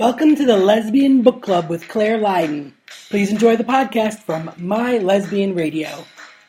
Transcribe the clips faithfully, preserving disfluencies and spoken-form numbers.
Welcome to the Lesbian Book Club with Claire Lydon. Please enjoy the podcast from My Lesbian Radio.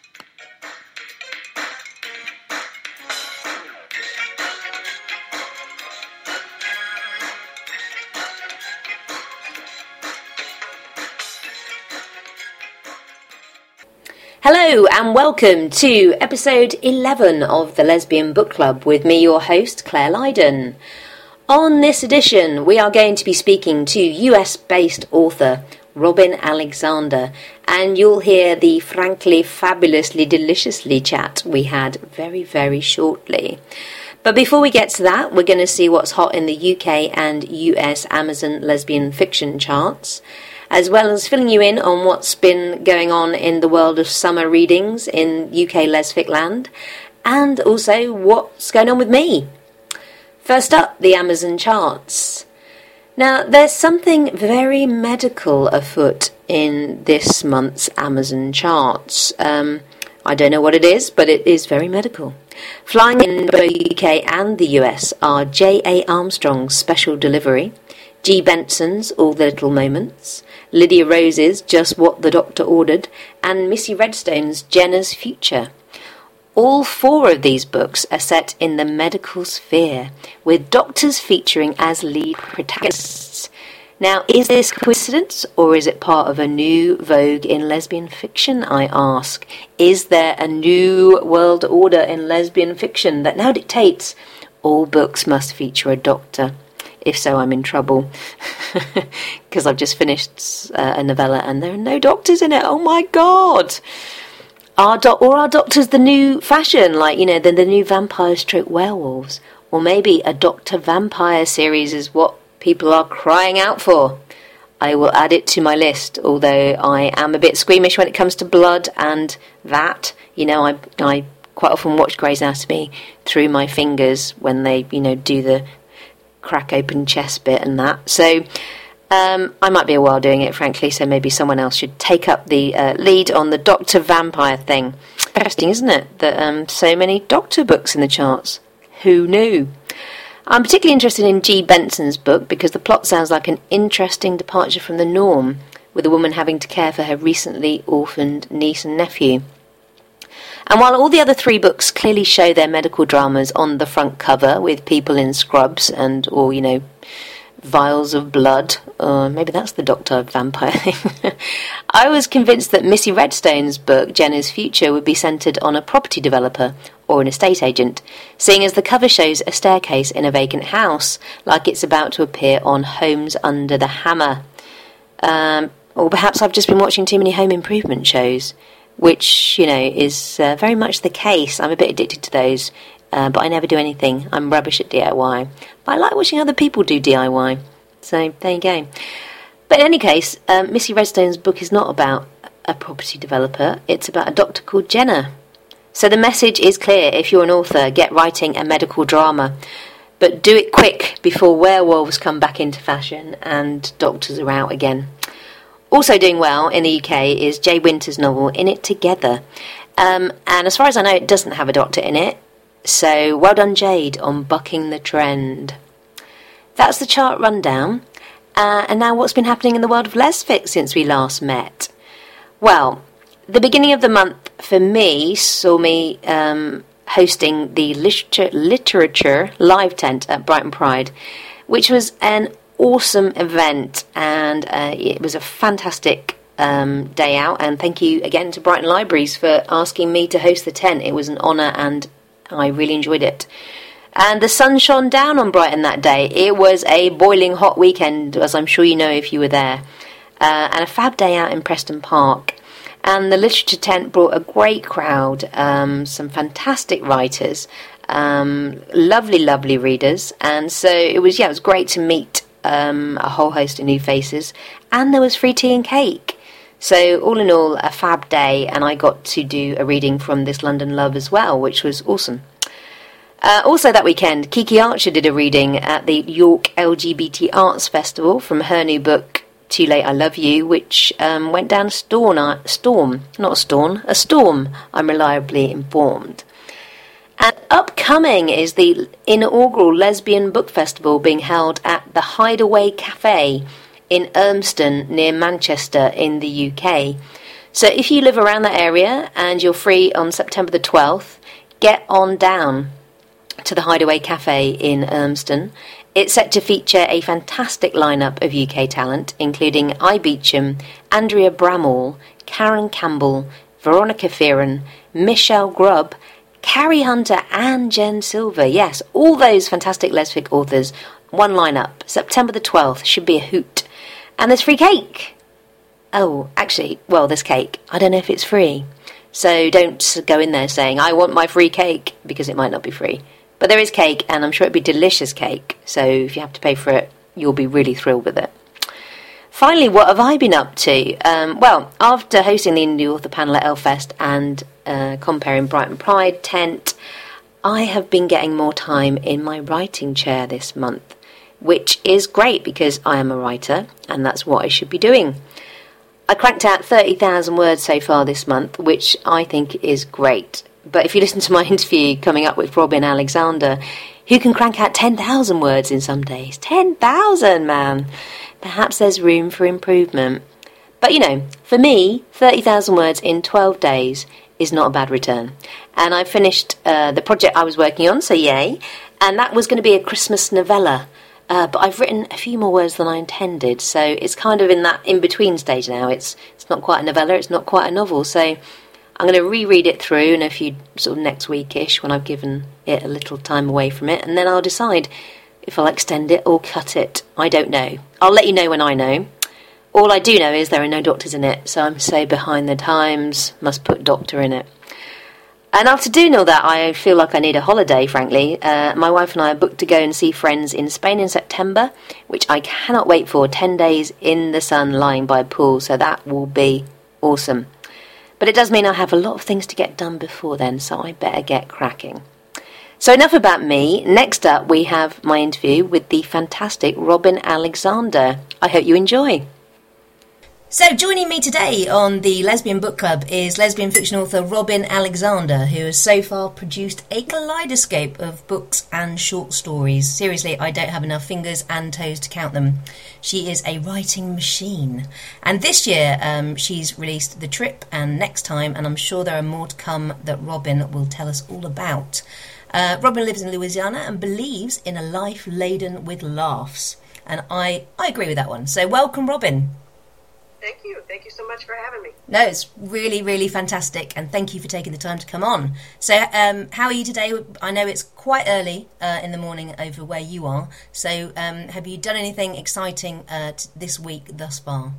Hello and welcome to episode eleven of the Lesbian Book Club with me, your host, Claire Lydon. On this edition, we are going to be speaking to U S-based author Robin Alexander, and you'll hear the frankly, fabulously, deliciously chat we had very, very shortly. But before we get to that, we're going to see what's hot in the U K and U S Amazon lesbian fiction charts, as well as filling you in on what's been going on in the world of summer readings in U K Lesfic land, and also what's going on with me. First up, the Amazon charts. Now, there's something very medical afoot in this month's Amazon charts. Um, I don't know what it is, but it is very medical. Flying in both the U K and the U S are J A Armstrong's Special Delivery, G. Benson's All the Little Moments, Lydia Rose's Just What the Doctor Ordered, and Missy Redstone's Jenna's Future. All four of these books are set in the medical sphere, with doctors featuring as lead protagonists. Now, is this coincidence, or is it part of a new vogue in lesbian fiction, I ask? Is there a new world order in lesbian fiction that now dictates all books must feature a doctor? If so, I'm in trouble, because I've just finished uh, a novella and there are no doctors in it. Oh my God! Are do- or are doctors the new fashion, like, you know, the, the new vampire stroke werewolves? Or maybe a Doctor Vampire series is what people are crying out for. I will add it to my list, although I am a bit squeamish when it comes to blood and that. You know, I, I quite often watch Grey's Anatomy through my fingers when they, you know, do the crack open chest bit and that. So um, I might be a while doing it, frankly, so maybe someone else should take up the uh, lead on the Doctor Vampire thing. Interesting, isn't it, that um, so many Doctor books in the charts? Who knew? I'm particularly interested in G. Benson's book because the plot sounds like an interesting departure from the norm, with a woman having to care for her recently orphaned niece and nephew. And while all the other three books clearly show their medical dramas on the front cover with people in scrubs and, or, you know, vials of blood, or maybe that's the Doctor Vampire thing, I was convinced that Missy Redstone's book, Jenna's Future, would be centred on a property developer or an estate agent, seeing as the cover shows a staircase in a vacant house, like it's about to appear on Homes Under the Hammer. Um, or perhaps I've just been watching too many home improvement shows, which, you know, is uh, very much the case. I'm a bit addicted to those, uh, but I never do anything. I'm rubbish at D I Y. But I like watching other people do D I Y. So, there you go. But in any case, um, Missy Redstone's book is not about a property developer. It's about a doctor called Jenna. So the message is clear. If you're an author, get writing a medical drama. But do it quick before werewolves come back into fashion and doctors are out again. Also doing well in the U K is Jay Winter's novel In It Together. Um, and as far as I know, it doesn't have a doctor in it. So well done, Jade, on bucking the trend. That's the chart rundown. Uh, and now what's been happening in the world of Lesfic since we last met? Well, the beginning of the month for me saw me um, hosting the literature, literature live tent at Brighton Pride, which was an awesome event, and uh, it was a fantastic um, day out, and thank you again to Brighton Libraries for asking me to host the tent. It was an honour and I really enjoyed it. And the sun shone down on Brighton that day. It was a boiling hot weekend, as I'm sure you know if you were there, uh, and a fab day out in Preston Park. And the literature tent brought a great crowd, um, some fantastic writers, um, lovely, lovely readers, and so it was, yeah, it was great to meet Um, a whole host of new faces, and there was free tea and cake. So all in all, a fab day, and I got to do a reading from This London Love as well, which was awesome. Uh, also that weekend, Kiki Archer did a reading at the York L G B T Arts Festival from her new book, Too Late I Love You, which um, went down a storm, storm, not a storm, a storm, I'm reliably informed. And upcoming is the inaugural Lesbian Book Festival being held at the Hideaway Cafe in Urmston near Manchester in the U K. So if you live around that area and you're free on September the twelfth, get on down to the Hideaway Cafe in Urmston. It's set to feature a fantastic lineup of U K talent, including I. Beecham, Andrea Bramall, Karen Campbell, Veronica Fearon, Michelle Grubb, Carrie Hunter and Jen Silver. Yes, all those fantastic lesfic authors. One lineup. September the twelfth should be a hoot. And there's free cake. Oh, actually, well, there's cake. I don't know if it's free. So don't go in there saying, I want my free cake, because it might not be free. But there is cake, and I'm sure it'd be delicious cake. So if you have to pay for it, you'll be really thrilled with it. Finally, what have I been up to? Um, well, after hosting the Indie Author Panel at Elfest and uh, comparing Brighton Pride tent, I have been getting more time in my writing chair this month, which is great because I am a writer, and that's what I should be doing. I cranked out thirty thousand words so far this month, which I think is great. But if you listen to my interview coming up with Robin Alexander, who can crank out ten thousand words in some days? ten thousand, man! Perhaps there's room for improvement. But, you know, for me, thirty thousand words in twelve days is not a bad return. And I finished uh, the project I was working on, so yay. And that was going to be a Christmas novella. Uh, but I've written a few more words than I intended, so it's kind of in that in-between stage now. It's it's not quite a novella, it's not quite a novel, so I'm going to reread it through in a few, sort of next week-ish, when I've given it a little time away from it, and then I'll decide if I'll extend it or cut it. I don't know. I'll let you know when I know. All I do know is there are no doctors in it, so I'm so behind the times, must put doctor in it. And after doing all that, I feel like I need a holiday, frankly. Uh, my wife and I are booked to go and see friends in Spain in September, which I cannot wait for. Ten days in the sun lying by a pool, so that will be awesome. But it does mean I have a lot of things to get done before then, so I better get cracking. So enough about me. Next up, we have my interview with the fantastic Robin Alexander. I hope you enjoy. So joining me today on the Lesbian Book Club is lesbian fiction author Robin Alexander, who has so far produced a kaleidoscope of books and short stories. Seriously, I don't have enough fingers and toes to count them. She is a writing machine. And this year um, she's released The Trip and Next Time, and I'm sure there are more to come that Robin will tell us all about. Uh, Robin lives in Louisiana and believes in a life laden with laughs. And I, I agree with that one. So welcome, Robin. Thank you. Thank you so much for having me. No, it's really, really fantastic, and thank you for taking the time to come on. So, um, how are you today? I know it's quite early uh, in the morning over where you are, so um, have you done anything exciting uh, t- this week thus far?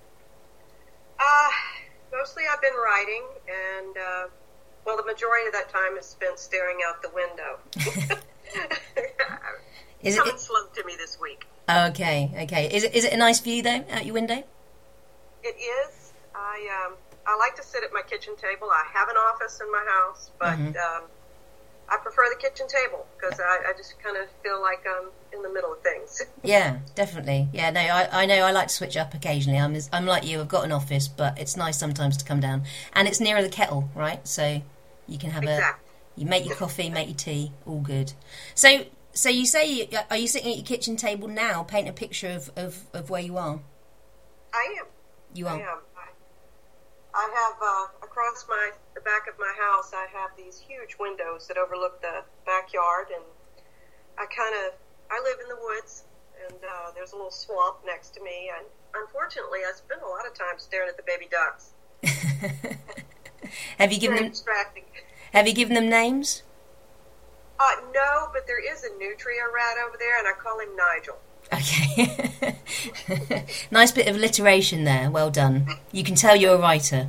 Uh, mostly I've been writing, and, uh, well, the majority of that time is spent staring out the window. It's coming slow to me this week. Okay, okay. Is it, is it a nice view, though, out your window? It is. I um, I like to sit at my kitchen table. I have an office in my house, but mm-hmm. um, I prefer the kitchen table because I, I just kind of feel like I'm in the middle of things. Yeah, definitely. Yeah, no, I, I know I like to switch up occasionally. I'm I'm like you. I've got an office, but it's nice sometimes to come down. And it's nearer the kettle, right? So you can have exactly. a... You make your coffee, make your tea, all good. So so you say, are you sitting at your kitchen table now? Paint a picture of, of, of where you are. I am. You are? I am. I, I have, uh, across my the back of my house, I have these huge windows that overlook the backyard, and I kind of, I live in the woods, and uh, there's a little swamp next to me, and unfortunately, I spend a lot of time staring at the baby ducks. Have you given them, distracting. Have you given them names? Uh, no, but there is a nutria rat over there, and I call him Nigel. Okay. Nice bit of alliteration there. Well done. You can tell you're a writer.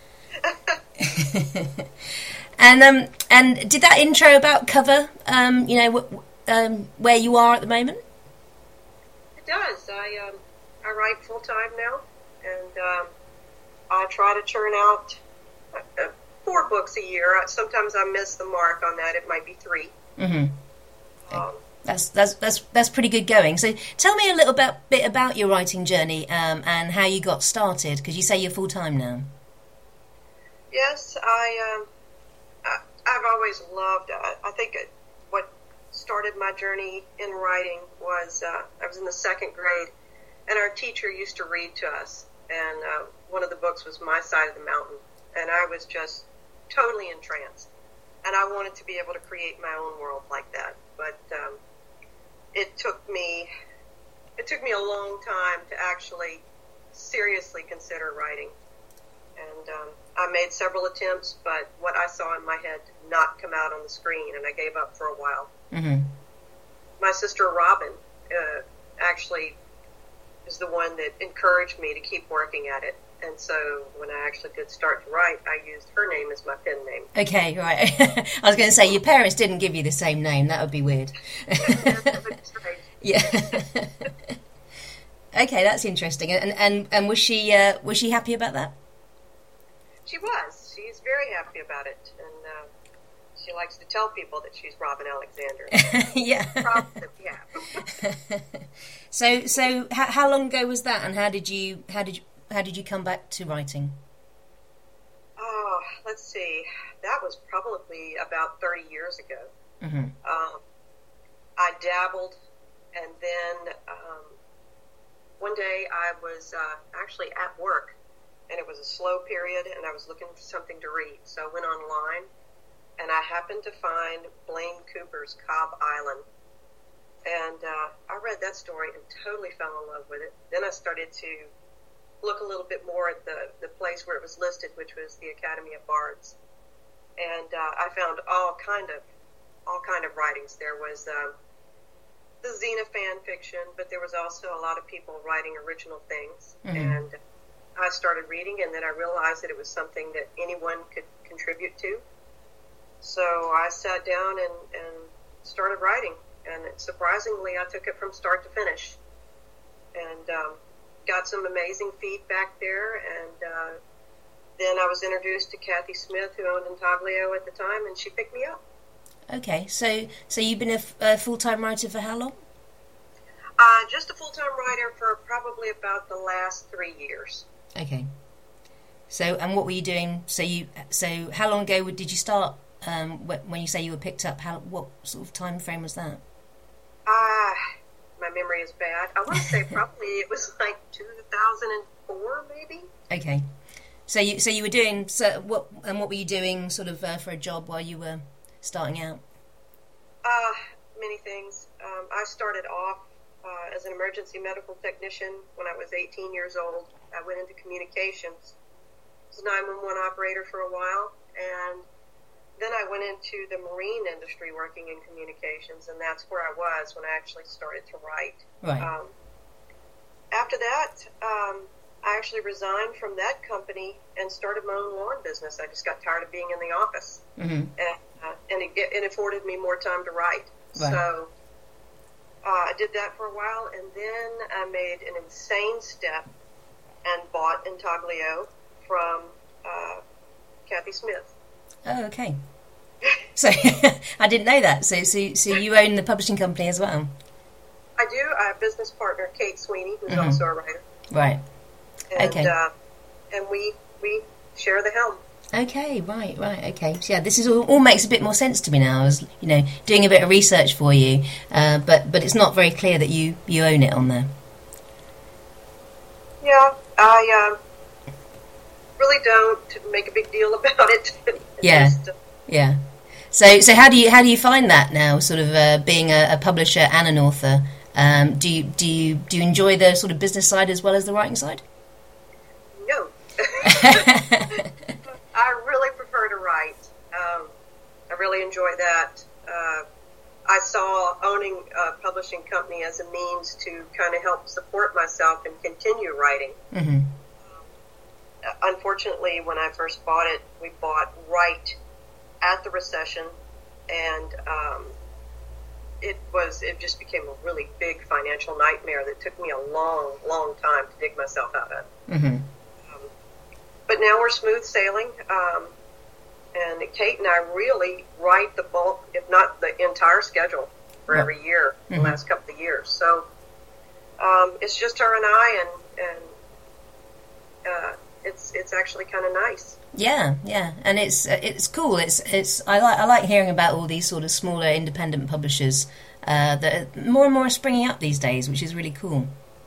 and um, and did that intro about cover, um, you know, w- um, where you are at the moment? It does. I um, I write full time now, and um, I try to churn out uh, four books a year. Sometimes I miss the mark on that. It might be three. Mm-hmm. Um, That's that's that's that's pretty good going. So tell me a little bit, bit about your writing journey um, and how you got started, because you say you're full time now. Yes, I um, uh, I've always loved, uh, I think it, what started my journey in writing was uh, I was in the second grade, and our teacher used to read to us, and uh, one of the books was My Side of the Mountain, and I was just totally entranced, and I wanted to be able to create my own world like that, but um, it took me, it took me a long time to actually seriously consider writing, and um, I made several attempts, but what I saw in my head did not come out on the screen, and I gave up for a while. Mm-hmm. My sister Robin uh, actually is the one that encouraged me to keep working at it, and so when I actually did start to write, I used her name as my pen name. Okay, right. I was going to say, your parents didn't give you the same name. That would be weird. Yeah. Okay, that's interesting. And and, and was she uh, was she happy about that? She was. She's very happy about it, and uh, she likes to tell people that she's Robin Alexander. Yeah. Probably, yeah. so so how, how long ago was that, and how did you how did you how did you come back to writing? Oh, let's see. That was probably about thirty years ago. Mm-hmm. Um, I dabbled, and then um, one day I was uh, actually at work, and it was a slow period, and I was looking for something to read. So I went online, and I happened to find Blaine Cooper's Cobb Island. And uh, I read that story and totally fell in love with it. Then I started to look a little bit more at the, the place where it was listed, which was the Academy of Bards. And uh, I found all kind of all kind of writings. There was uh, the Xena fan fiction, but there was also a lot of people writing original things. Mm-hmm. And I started reading, and then I realized that it was something that anyone could contribute to. So I sat down and, and started writing, and surprisingly, I took it from start to finish, and um, got some amazing feedback there, and uh, then I was introduced to Kathy Smith, who owned Intaglio at the time, and she picked me up. Okay, so so you've been a, f- a full-time writer for how long? Uh, just a full-time writer for probably about the last three years. Okay. So, and what were you doing? So you, so how long ago did you start? Um, when you say you were picked up, how what sort of time frame was that? Ah, uh, my memory is bad. I want to say probably it was like two thousand four, maybe. Okay. So you, so you were doing so what? And what were you doing, sort of, uh, for a job while you were starting out? Uh, many things. Um, I started off uh, as an emergency medical technician when I was eighteen years old. I went into communications. I was a nine one one operator for a while, and then I went into the marine industry working in communications, and that's where I was when I actually started to write. Right. Um, after that, um, I actually resigned from that company and started my own lawn business. I just got tired of being in the office, mm-hmm. and, uh, and it, it afforded me more time to write. Right. So uh, I did that for a while, and then I made an insane step and bought Intaglio from uh, Kathy Smith. Oh, okay. So I didn't know that. So, so, so you own the publishing company as well? I do. I have a business partner, Kate Sweeney, who's mm-hmm. also a writer. Right. And, okay. Uh, and we we share the helm. Okay. Right. Right. Okay. So yeah, this is all, all makes a bit more sense to me now. I was, you know, doing a bit of research for you, uh, but but it's not very clear that you, you own it on there. Yeah, I uh, really don't make a big deal about it. Yeah. Just, uh, yeah. So so how do you how do you find that now? Sort of uh, being a, a publisher and an author. Um, do you do you do you enjoy the sort of business side as well as the writing side? No. I really prefer to write. Um, I really enjoy that. Uh, I saw owning a publishing company as a means to kind of help support myself and continue writing. Mm-hmm. Uh, unfortunately, when I first bought it, we bought right at the recession, and um, it was it just became a really big financial nightmare that took me a long, long time to dig myself out of. Mm-hmm. Um, but now we're smooth sailing, um, and Kate and I really write the bulk, if not the entire schedule for right. every year, mm-hmm. the last couple of years. So um, it's just her and I, and, and uh, it's it's actually kind of nice. Yeah, yeah, and it's it's cool. It's it's I like I like hearing about all these sort of smaller independent publishers uh, that are more and more are springing up these days, which is really cool.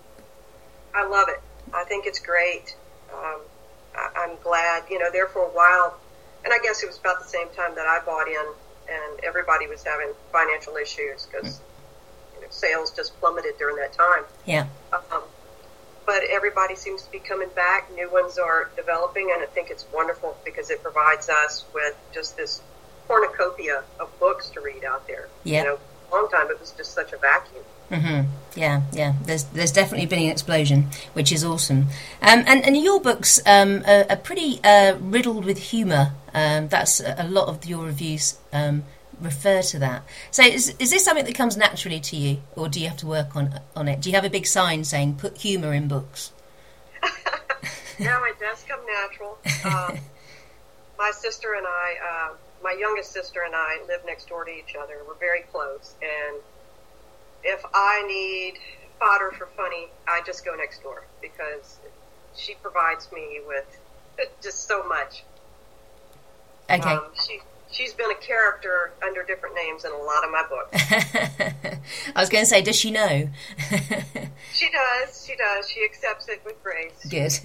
I love it. I think it's great. Um, I, I'm glad, you know, there for a while, and I guess it was about the same time that I bought in, and everybody was having financial issues because you know, sales just plummeted during that time. Yeah. Um, but everybody seems to be coming back. New ones are developing, and I think it's wonderful because it provides us with just this cornucopia of books to read out there. Yeah. You know, a long time it was just such a vacuum. Mm-hmm. Yeah, yeah. There's there's definitely been an explosion, which is awesome. Um, and and your books um, are, are pretty uh, riddled with humour. Um, that's a, a lot of your reviews um, refer to that. So is is this something that comes naturally to you, or do you have to work on on it? Do you have a big sign saying "Put humour in books"? No, it does come natural. Um, my sister and I, uh, my youngest sister and I, live next door to each other. We're very close, and if I need fodder for funny, I just go next door because she provides me with just so much. Okay. Um, she, she's been a character under different names in a lot of my books. I was going to say, does she know? She does, she does. She accepts it with grace. Good.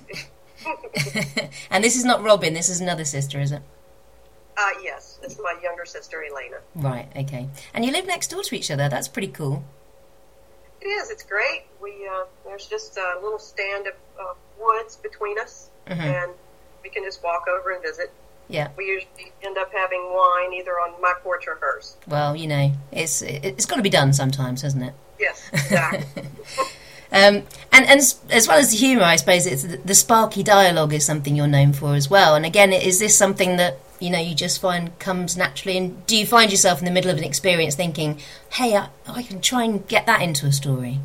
And this is not Robin, this is another sister, is it? Uh, yes, it's my younger sister, Elena. Right, okay. And you live next door to each other, that's pretty cool. It is, it's great. We uh, there's just a little stand of uh, woods between us, Mm-hmm. and we can just walk over and visit. Yeah. We usually end up having wine either on my porch or hers. Well, you know, it's it's got to be done sometimes, hasn't it? Yes, exactly. Um, and, and as, as well as the humour, I suppose it's the, the sparky dialogue is something you're known for as well. And again, is this something that, you know, you just find comes naturally? And do you find yourself in the middle of an experience thinking, hey, I, I can try and get that into a story?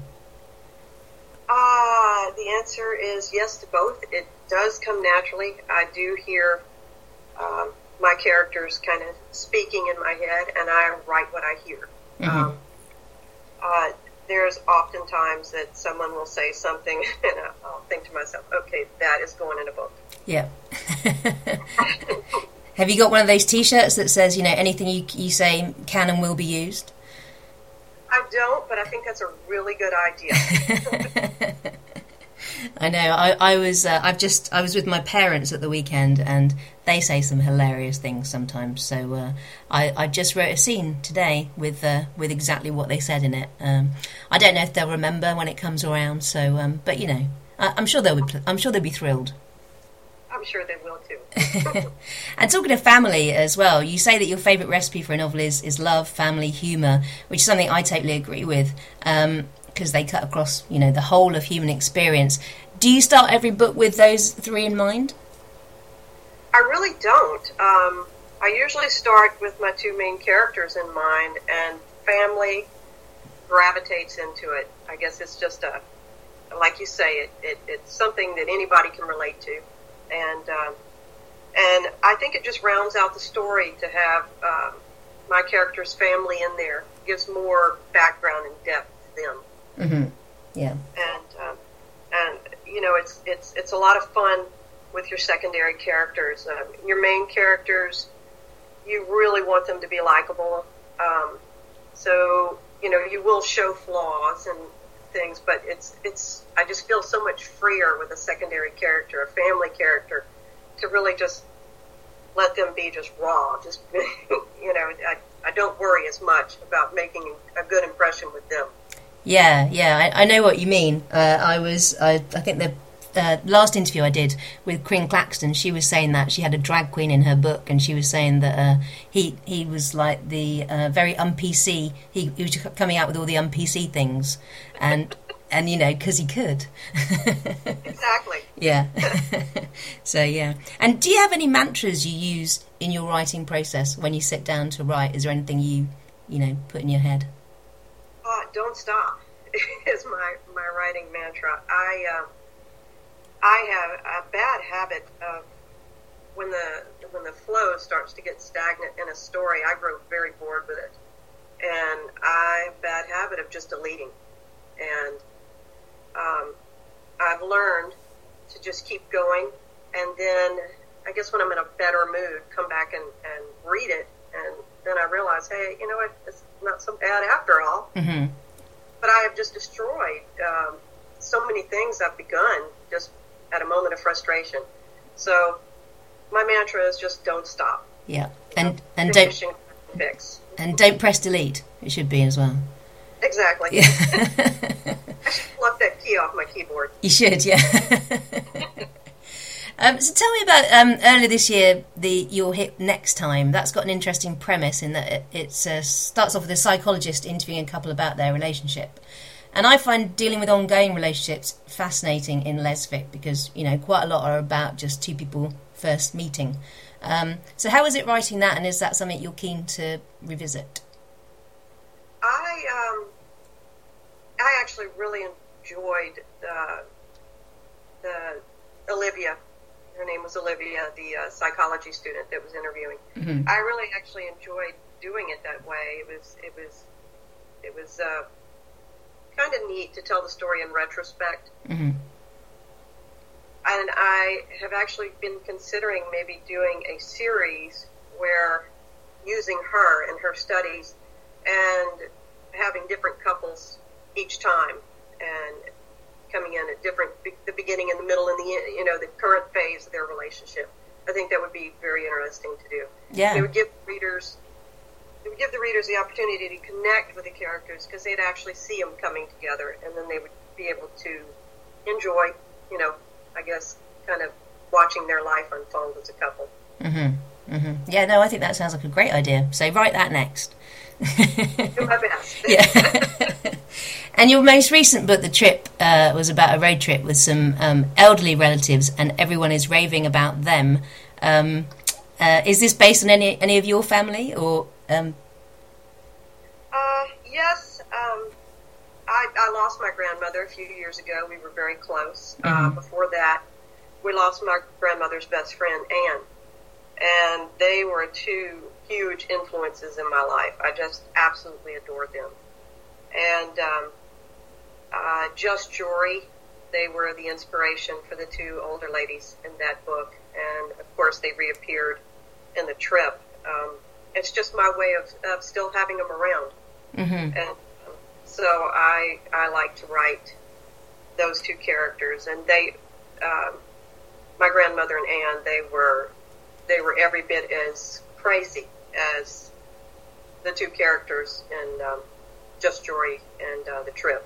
Uh, the answer is yes to both. It does come naturally. I do hear um, my characters kind of speaking in my head, and I write what I hear. Mm-hmm. Um, uh, there's often times that someone will say something, and I'll think to myself, okay, that is going in a book. Yeah. Have you got one of those T-shirts that says, you know, anything you, you say can and will be used? I don't, but I think that's a really good idea. I know. I, I was. Uh, I've just. I was with my parents at the weekend, and they say some hilarious things sometimes. So uh, I, I just wrote a scene today with uh, with exactly what they said in it. Um, I don't know if they'll remember when it comes around. So, um, but you know, I, I'm sure they'll be. I'm sure they'll be thrilled. I'm sure they will too. And talking of family as well, you say that your favourite recipe for a novel is, is love, family, humour, which is something I totally agree with. Um, because they cut across, you know, the whole of human experience. Do you start every book with those three in mind? I really don't. Um, I usually start with my two main characters in mind, and family gravitates into it. I guess it's just a, like you say, it, it it's something that anybody can relate to, and um, and I think it just rounds out the story to have um, my character's family in there. Gives more background and depth to them. Mm-hmm. Yeah. And um, and you know, it's it's it's a lot of fun with your secondary characters. Um, your main characters, you really want them to be likable. Um, so you know, you will show flaws and things, but it's it's. I just feel so much freer with a secondary character, a family character, to really just let them be just raw. Just you know, I I don't worry as much about making a good impression with them. Yeah, yeah, I, I know what you mean. Uh, I was, I, I think the uh, last interview I did with Quinn Claxton, she was saying that she had a drag queen in her book, and she was saying that uh, he he was like the uh, very un-P C. He, he was coming out with all the un-P C things, and and you know, because he could. Exactly. Yeah. So yeah. And do you have any mantras you use in your writing process when you sit down to write? Is there anything you you know put in your head? Uh, don't stop is my, my writing mantra. I uh, I have a bad habit of when the when the flow starts to get stagnant in a story, I grow very bored with it, and I have a bad habit of just deleting. And um, I've learned to just keep going and then I guess when I'm in a better mood, come back and, and read it, and then I realize, hey, you know what, it's not so bad after all. Mm-hmm. But I have just destroyed um, so many things I've begun just at a moment of frustration. So my mantra is just don't stop. Yeah, and know, and don't fix. And don't press delete. It should be as well. Exactly. Yeah. I should pluck that key off my keyboard. You should, yeah. um, so tell me about um, earlier this year, the your hit Next Time. That's got an interesting premise in that it it's, uh, starts off with a psychologist interviewing a couple about their relationship. And I find dealing with ongoing relationships fascinating in lesfic because, you know, quite a lot are about just two people first meeting. Um, so how is it writing that, and is that something you're keen to revisit? I um, I actually really enjoyed the, the Olivia. Her name was Olivia, the uh, psychology student that was interviewing. Mm-hmm. I really actually enjoyed doing it that way. It was it was it was uh, kind of neat to tell the story in retrospect. Mm-hmm. And I have actually been considering maybe doing a series where using her and her studies and having different couples each time and coming in at different, the beginning and the middle and the, you know, the current phase of their relationship. I think that would be very interesting to do. Yeah. It would give readers, it would give the readers the opportunity to connect with the characters because they'd actually see them coming together, and then they would be able to enjoy, you know, I guess, kind of watching their life unfold as a couple. Mm-hmm. Mm-hmm. Yeah, no, I think that sounds like a great idea. So write that next. Do my best. Yeah. And your most recent book, The Trip, uh, was about a road trip with some um, elderly relatives, and everyone is raving about them. Um, uh, is this based on any any of your family, or? Um... Uh, yes. Um, I, I lost my grandmother a few years ago. We were very close. Mm-hmm. Uh, before that, we lost my grandmother's best friend, Anne. And they were two huge influences in my life. I just absolutely adored them. And um, uh, Just Jory, they were the inspiration for the two older ladies in that book. And, of course, they reappeared in The Trip. Um, it's just my way of, of still having them around. Mm-hmm. And so I I like to write those two characters, and they, um, my grandmother and Anne, they were they were every bit as crazy as the two characters in um, Just Jory and uh, The Trip.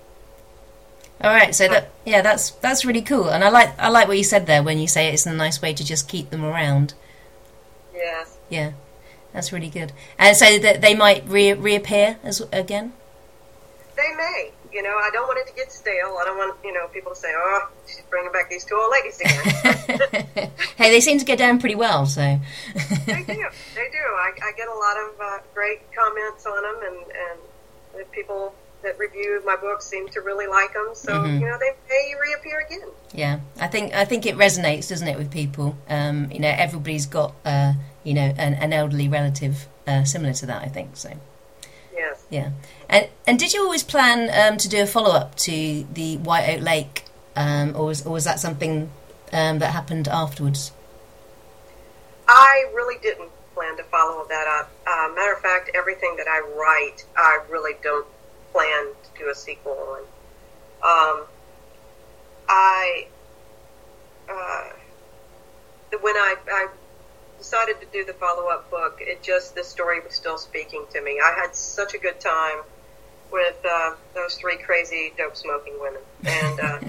All right, so that yeah, that's that's really cool, and I like I like what you said there when you say it's a nice way to just keep them around. Yes. Yeah, that's really good, and so that they might re- reappear as again. They may. You know, I don't want it to get stale. I don't want, you know, people to say, oh, she's bringing back these two old ladies again. Hey, they seem to get down pretty well, so. They do. They do. I, I get a lot of uh, great comments on them, and, and the people that review my books seem to really like them. So, mm-hmm. you know, they may reappear again. Yeah, I think I think it resonates, doesn't it, with people? Um, you know, everybody's got, uh, you know, an, an elderly relative uh, similar to that, I think, so. Yes. Yeah. And and did you always plan um, to do a follow-up to the White Oak Lake, um, or, was, or was that something um, that happened afterwards? I really didn't plan to follow that up. Uh, matter of fact, everything that I write, I really don't plan to do a sequel on. Um, I, uh, when I, I decided to do the follow-up book, it just, the story was still speaking to me. I had such a good time with uh, those three crazy dope-smoking women. And uh,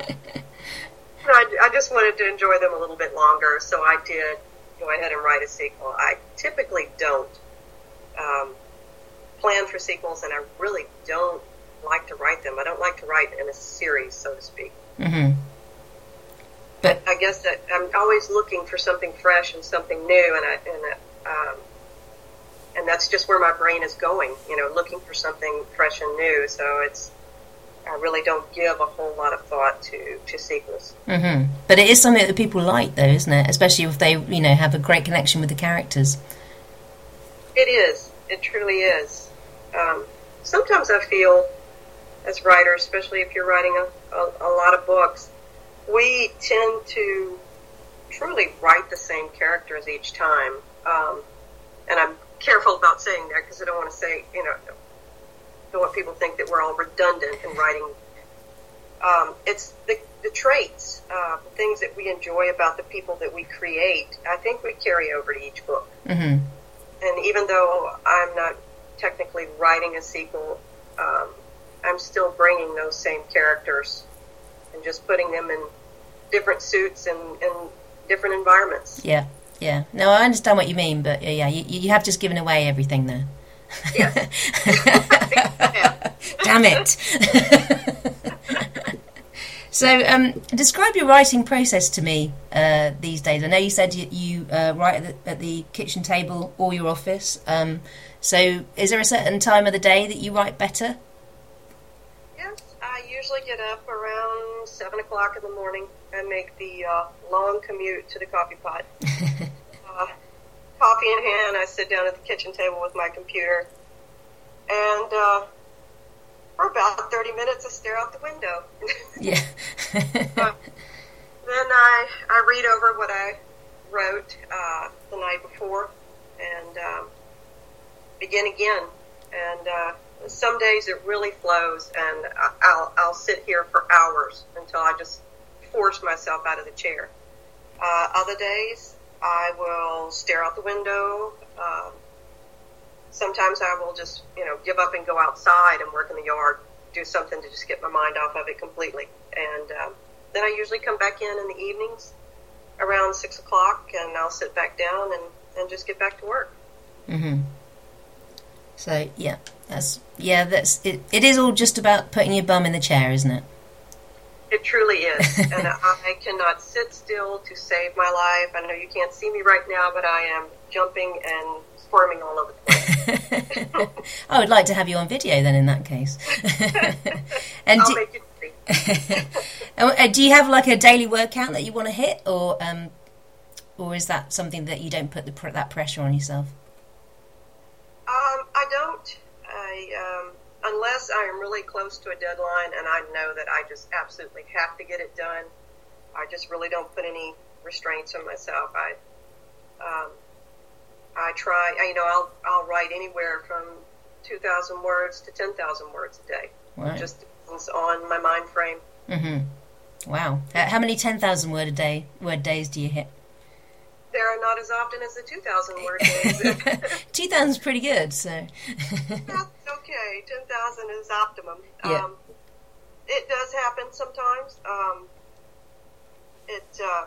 I, I just wanted to enjoy them a little bit longer, so I did go ahead and write a sequel. I typically don't um, plan for sequels, and I really don't like to write them. I don't like to write in a series, so to speak. Mm-hmm. But I guess that I'm always looking for something fresh and something new, and I, and um, and that's just where my brain is going. You know, looking for something fresh and new. So it's I really don't give a whole lot of thought to, to sequels. Mm-hmm. But it is something that people like, though, isn't it? Especially if they, you know, have a great connection with the characters. It is. It truly is. Um, sometimes I feel, as writers, especially if you're writing a, a, a lot of books, we tend to truly write the same characters each time. Um, and I'm careful about saying that because I don't want to say, you know, don't want people to think that we're all redundant in writing. Um, it's the, the traits, uh, the things that we enjoy about the people that we create, I think we carry over to each book. Mm-hmm. And even though I'm not technically writing a sequel, um, I'm still bringing those same characters and just putting them in different suits and, and different environments. Yeah, yeah. No, I understand what you mean, but yeah, you, you have just given away everything there. Yes. Damn it. So, um, describe your writing process to me uh, these days. I know you said you, you uh, write at the, at the kitchen table or your office. Um, so, is there a certain time of the day that you write better? Yes, I usually get up around seven o'clock in the morning and make the uh, long commute to the coffee pot. uh, coffee in hand, I sit down at the kitchen table with my computer, and uh, for about thirty minutes, I stare out the window. Yeah. uh, then I I read over what I wrote uh, the night before, and um, begin again. And uh, some days it really flows, and I'll I'll sit here for hours until I just force myself out of the chair. Uh, other days, I will stare out the window. Um, sometimes I will just, you know, give up and go outside and work in the yard, do something to just get my mind off of it completely. And um, then I usually come back in in the evenings around six o'clock, and I'll sit back down and, and just get back to work. Mm-hmm. So yeah, that's yeah, that's it. It is all just about putting your bum in the chair, isn't it? It truly is, and I cannot sit still to save my life. I know you can't see me right now, but I am jumping and squirming all over the place. I would like to have you on video then, in that case. And I'll do, make it free. do you have like a daily workout that you want to hit, or um, or is that something that you don't put the that pressure on yourself? Um, I don't. I um, unless I am really close to a deadline and I know that I just absolutely have to get it done. I just really don't put any restraints on myself. I um, I try. You know, I'll I'll write anywhere from two thousand words to ten thousand words a day. Right. It just depends on my mind frame. Mm-hmm. Wow. Uh, how many ten thousand word a day word days do you hit? There are not as often as the two thousand word days. two thousand is pretty good, so. That's okay. ten thousand is optimum. Yeah. Um, it does happen sometimes. Um, it, uh,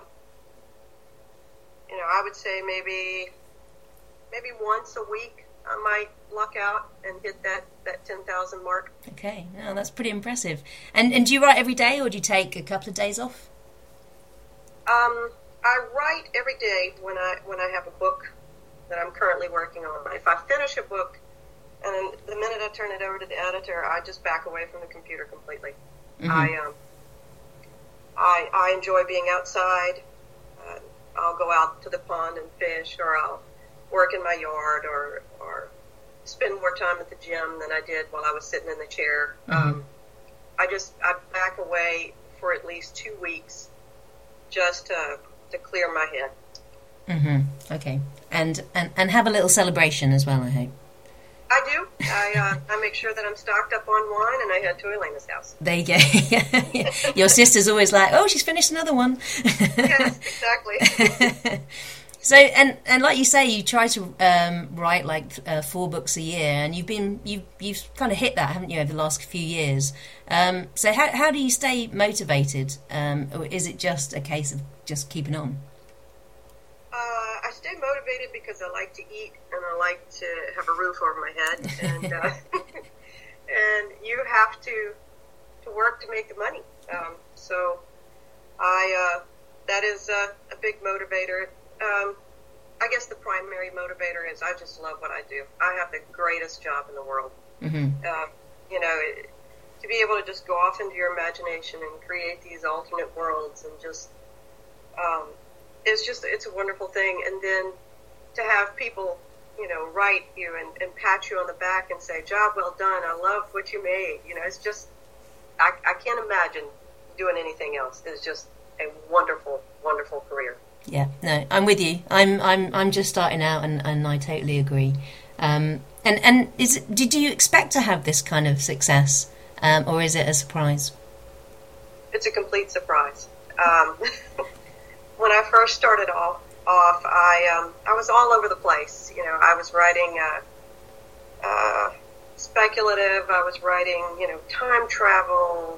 you know, I would say maybe, maybe once a week I might luck out and hit that, that ten thousand mark. Okay, no, that's pretty impressive. And and do you write every day, or do you take a couple of days off? Um, I write every day when I when I have a book that I'm currently working on. If I finish a book, and then the minute I turn it over to the editor, I just back away from the computer completely. Mm-hmm. I um, I I enjoy being outside. Uh, I'll go out to the pond and fish, or I'll work in my yard, or or spend more time at the gym than I did while I was sitting in the chair. Mm-hmm. Um, I just I back away for at least two weeks just to to clear my head. Mm-hmm. Okay, and, and and have a little celebration as well, I hope. I do. I uh, I make sure that I'm stocked up on wine, and I head to Elena's house. There you go. Your sister's always like, "Oh, she's finished another one." Yes, exactly. So, and, and like you say, you try to um, write like uh, four books a year, and you've been you you've kind of hit that, haven't you, over the last few years? Um, so, how how do you stay motivated, um, or is it just a case of just keeping on? Uh, I stay motivated because I like to eat and I like to have a roof over my head, and uh, and you have to to work to make the money. Um, so, I uh, that is a, a big motivator. Um, I guess the primary motivator is I just love what I do. I have the greatest job in the world. Mm-hmm. Uh, you know, it, to be able to just go off into your imagination and create these alternate worlds, and just, um, it's just, it's a wonderful thing. And then to have people, you know, write you and, and pat you on the back and say, job well done, I love what you made. You know, it's just, I, I can't imagine doing anything else. It's just a wonderful, wonderful career. Yeah, no, I'm with you. I'm I'm I'm just starting out, and, and I totally agree. Um, and and is it, did you expect to have this kind of success, um, or is it a surprise? It's a complete surprise. Um, when I first started off, off I um, I was all over the place. You know, I was writing uh, uh, speculative. I was writing, you know, time travel.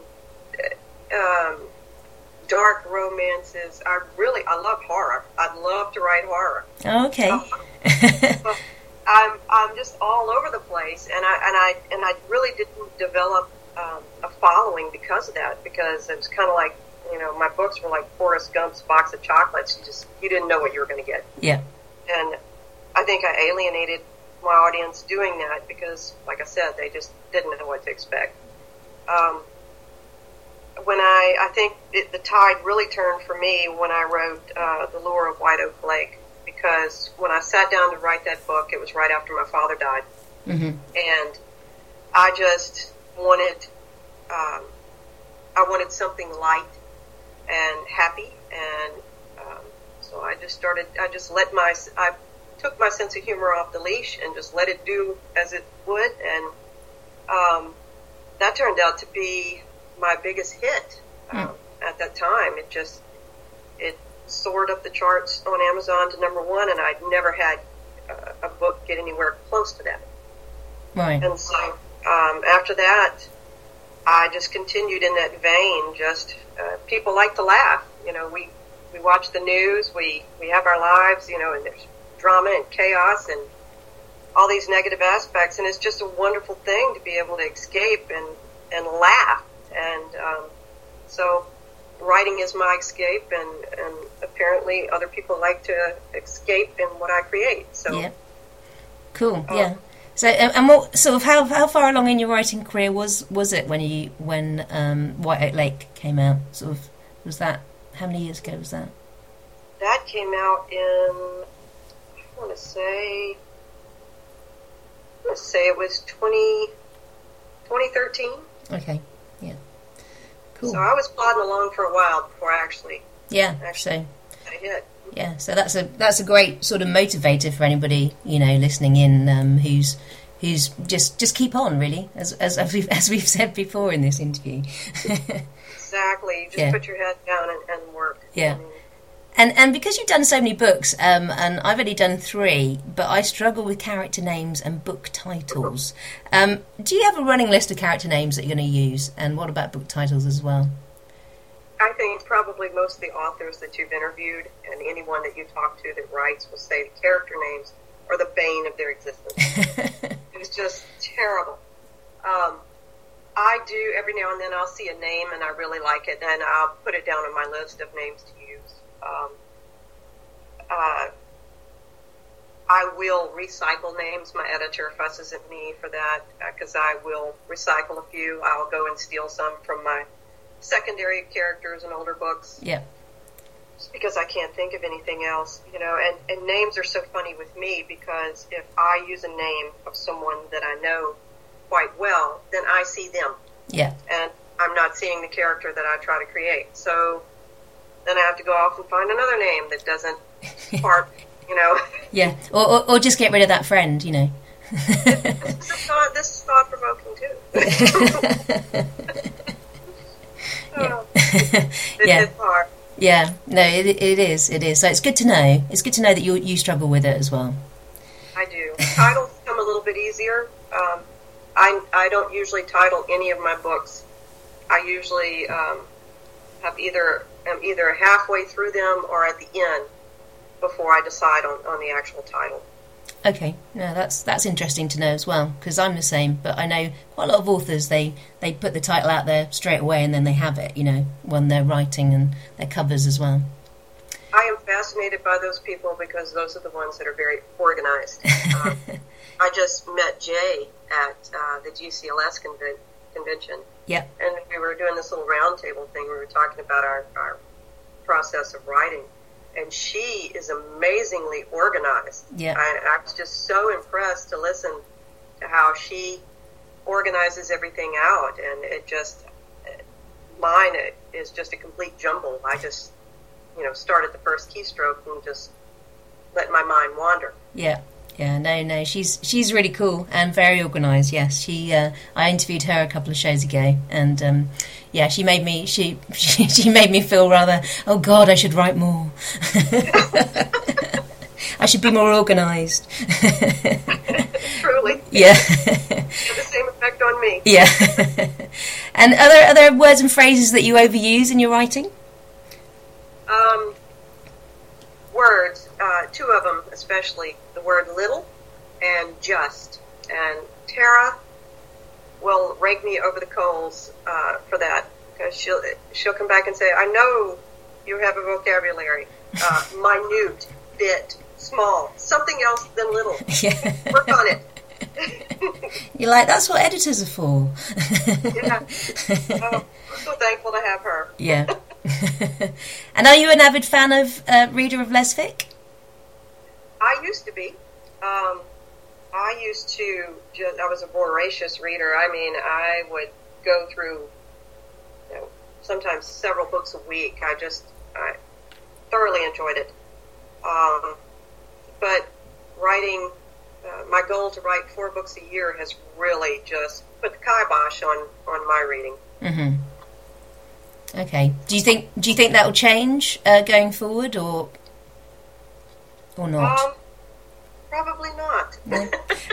Um, dark romances. I really, I love horror. I'd love to write horror. Oh, okay. Um, but I'm, I'm just all over the place, and I, and I, and I really didn't develop um, a following because of that. Because it was kind of like, you know, my books were like Forrest Gump's box of chocolates. You just, you didn't know what you were going to get. Yeah. And I think I alienated my audience doing that because, like I said, they just didn't know what to expect. Um, When I, I think it, the tide really turned for me when I wrote uh, The Lure of White Oak Lake, because when I sat down to write that book, it was right after my father died. Mm-hmm. And I just wanted, um, I wanted something light and happy, and um, so I just started, I just let my, I took my sense of humor off the leash and just let it do as it would, and um, that turned out to be my biggest hit um, mm. at that time. It just, it soared up the charts on Amazon to number one, and I'd never had uh, a book get anywhere close to that. Right. And so um, after that, I just continued in that vein. Just uh, people like to laugh. You know, we we watch the news, we we have our lives, you know, and there's drama and chaos and all these negative aspects, and it's just a wonderful thing to be able to escape and and laugh. And um, so writing is my escape, and, and apparently other people like to escape in what I create. So yeah, cool. Um, yeah. So and what sort of how how far along in your writing career was was it when you when um, White Oak Lake came out? Sort of was that how many years ago was that? That came out in I want to say I want to say it was twenty, twenty thirteen. Okay. Yeah. Cool. So I was plodding along for a while before I actually yeah actually so I hit. Yeah, so that's a that's a great sort of motivator for anybody, you know, listening in, um, who's who's just just keep on, really, as as as we've, as we've said before in this interview. Exactly, you just yeah. put your head down and, and work. Yeah. I mean, And and because you've done so many books, um, and I've only done three, but I struggle with character names and book titles. Um, do you have a running list of character names that you're going to use? And what about book titles as well? I think probably most of the authors that you've interviewed and anyone that you talk to that writes will say the character names are the bane of their existence. It's just terrible. Um, I do, every now and then I'll see a name and I really like it, and I'll put it down on my list of names to use. Um, uh, I will recycle names. My editor fusses at me for that because uh, I will recycle a few. I'll go and steal some from my secondary characters in older books. Yeah. Just because I can't think of anything else, you know. And, and names are so funny with me because if I use a name of someone that I know quite well, then I see them. Yeah. And I'm not seeing the character that I try to create. So then I have to go off and find another name that doesn't part, you know. Yeah, or, or or just get rid of that friend, you know. this, is thought, this is thought-provoking, too. Yeah. Oh, it, yeah. It's hard. Yeah, no, it it is, it is. So it's good to know. It's good to know that you you struggle with it as well. I do. Titles come a little bit easier. Um, I, I don't usually title any of my books. I usually um, have either... I'm either halfway through them or at the end before I decide on, on the actual title. Okay, no, that's that's interesting to know as well, because I'm the same, but I know quite a lot of authors, they, they put the title out there straight away and then they have it, you know, when they're writing and their covers as well. I am fascinated by those people because those are the ones that are very organized. um, I just met Jay at uh, the G C L S conven- convention. Yeah. And we were doing this little roundtable thing. We were talking about our, our process of writing. And she is amazingly organized. Yeah. I, I was just so impressed to listen to how she organizes everything out. And it just, mine is just a complete jumble. I just, you know, start at the first keystroke and just let my mind wander. Yeah. Yeah, no, no, she's she's really cool and very organised. Yes, she. Uh, I interviewed her a couple of shows ago, and um, yeah, she made me she, she she made me feel rather. Oh God, I should write more. I should be more organised. Truly. Yeah. Had the same effect on me. Yeah. And are there, are there words and phrases that you overuse in your writing? Um, words, uh, two of them especially. The word little and just. And Tara will rake me over the coals uh, for that, because she'll, she'll come back and say, I know you have a vocabulary. Uh, minute, bit, small, something else than little. Yeah. Work on it. You're like, that's what editors are for. Yeah. Oh, I'm so thankful to have her. Yeah. And are you an avid fan of, uh, reader of Lesfic? I used to be. Um, I used to, just, I was a voracious reader. I mean, I would go through, you know, sometimes several books a week. I just, I thoroughly enjoyed it. Um, but writing, uh, my goal to write four books a year has really just put the kibosh on, on my reading. Mm-hmm. Okay. Do you think, do you think that will change, uh, going forward, or, or not? Um, probably not. No?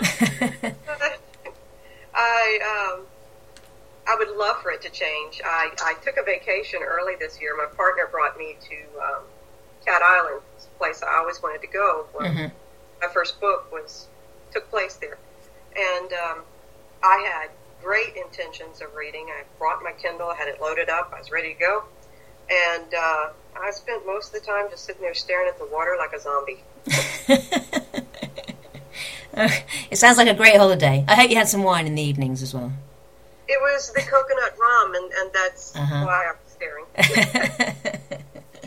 I, um, I would love for it to change. I, I took a vacation early this year. My partner brought me to um, Cat Island, it's a place I always wanted to go. Well, mm-hmm. My first book was took place there. And um, I had great intentions of reading. I brought my Kindle, I had it loaded up, I was ready to go. And uh, I spent most of the time just sitting there staring at the water like a zombie. It sounds like a great holiday. I hope you had some wine in the evenings as well. It was the coconut rum, and, and that's uh-huh. why I was staring.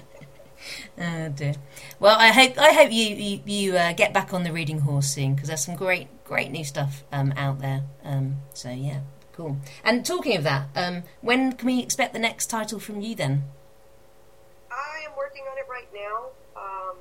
Oh dear. Well, I hope I hope you you, you uh, get back on the reading horse soon, because there's some great great new stuff um, out there. Um, so yeah, cool. And talking of that, um, when can we expect the next title from you then? I am working on it right now. Um,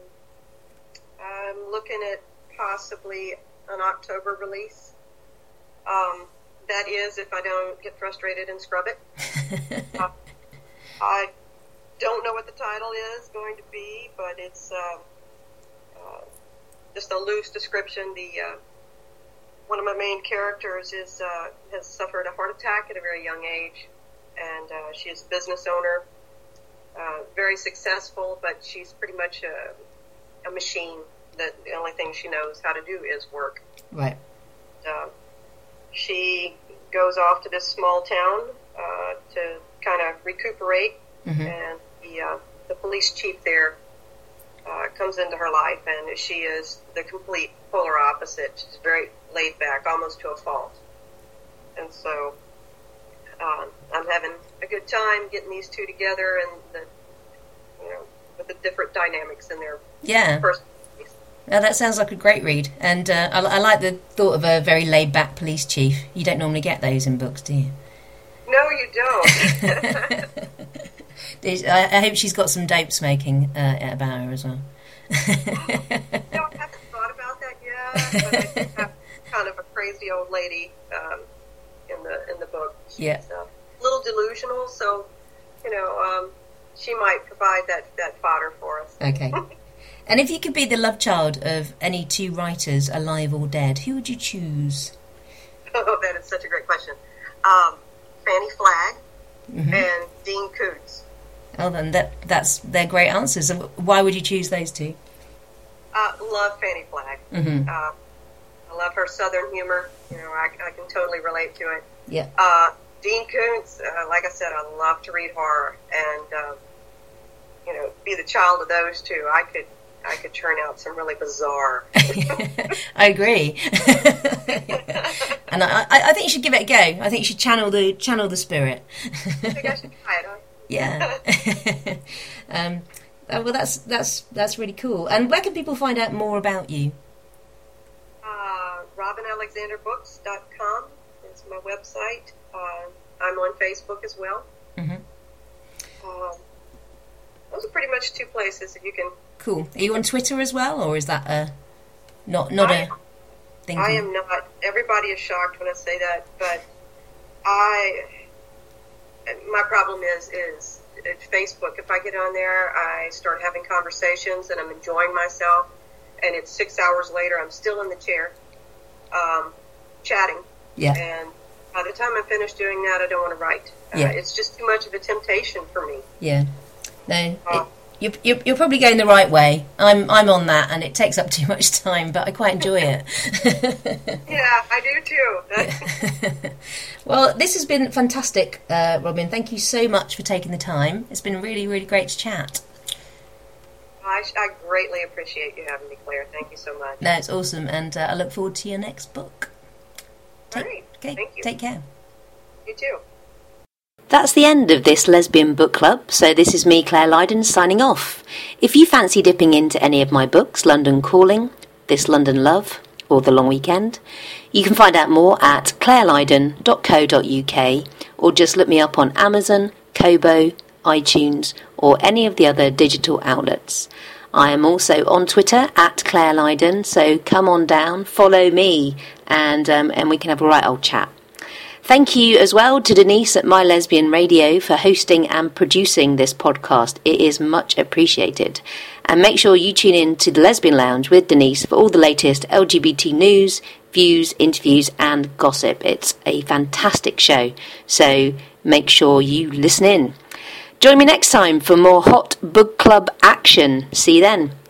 I'm looking at possibly an October release. Um, that is, if I don't get frustrated and scrub it. uh, I don't know what the title is going to be, but it's uh, uh, just a loose description. The uh, one of my main characters is uh, has suffered a heart attack at a very young age, and uh, she is a business owner, uh, very successful, but she's pretty much a, a machine. That the only thing she knows how to do is work. Right. Uh, she goes off to this small town uh, to kind of recuperate, mm-hmm. and the uh, the police chief there uh, comes into her life, and she is the complete polar opposite. She's very laid back, almost to a fault. And so uh, I'm having a good time getting these two together, and the you know with the different dynamics in their yeah. personal. Now that sounds like a great read, and uh, I, I like the thought of a very laid-back police chief. You don't normally get those in books, do you? No, you don't. I, I hope she's got some dope smoking uh, about her as well. No, I haven't thought about that yet, but I have kind of a crazy old lady um, in the in the book. She's yeah. uh, a little delusional, so you know um, she might provide that, that fodder for us. Okay. And if you could be the love child of any two writers, alive or dead, who would you choose? Oh, that is such a great question. Um, Fanny Flagg mm-hmm. and Dean Koontz. Oh, then that that's they're great answers. Why would you choose those two? Uh, love Fanny Flagg. Mm-hmm. Uh, I love her Southern humor. You know, I, I can totally relate to it. Yeah. Uh, Dean Koontz, uh, like I said, I love to read horror, and um, you know, be the child of those two. I could. I could churn out some really bizarre. I agree, and I, I think you should give it a go. I think you should channel the channel the spirit. I think I should try it. Huh? Yeah. um, well, that's that's that's really cool. And where can people find out more about you? Uh, robin alexander books dot com is my website. Uh, I'm on Facebook as well. Mm-hmm. Um, those those are pretty much two places that you can. Cool. Are you on Twitter as well, or is that a not not I, a thing? I am not. Everybody is shocked when I say that, but I. My problem is is Facebook. If I get on there, I start having conversations and I'm enjoying myself, and it's six hours later, I'm still in the chair, um, chatting. Yeah. And by the time I'm finished doing that, I don't want to write. Yeah. Uh, it's just too much of a temptation for me. Yeah. No. Uh, It, You're, you're, you're probably going the right way. I'm I'm on that, and it takes up too much time, but I quite enjoy it. Yeah, I do too. Well, this has been fantastic, uh, Robin. Thank you so much for taking the time. It's been really, really great to chat. I, I greatly appreciate you having me, Claire. Thank you so much. No, it's awesome, and uh, I look forward to your next book. Take, All right. Okay, Thank you. Take care. You too. That's the end of this lesbian book club, so this is me, Claire Lydon, signing off. If you fancy dipping into any of my books, London Calling, This London Love, or The Long Weekend, you can find out more at claire lydon dot co dot uk, or just look me up on Amazon, Kobo, iTunes, or any of the other digital outlets. I am also on Twitter at Claire Lydon, so come on down, follow me, and um, and we can have a right old chat. Thank you as well to Denise at My Lesbian Radio for hosting and producing this podcast. It is much appreciated. And make sure you tune in to the Lesbian Lounge with Denise for all the latest L G B T news, views, interviews and gossip. It's a fantastic show, so make sure you listen in. Join me next time for more hot book club action. See you then.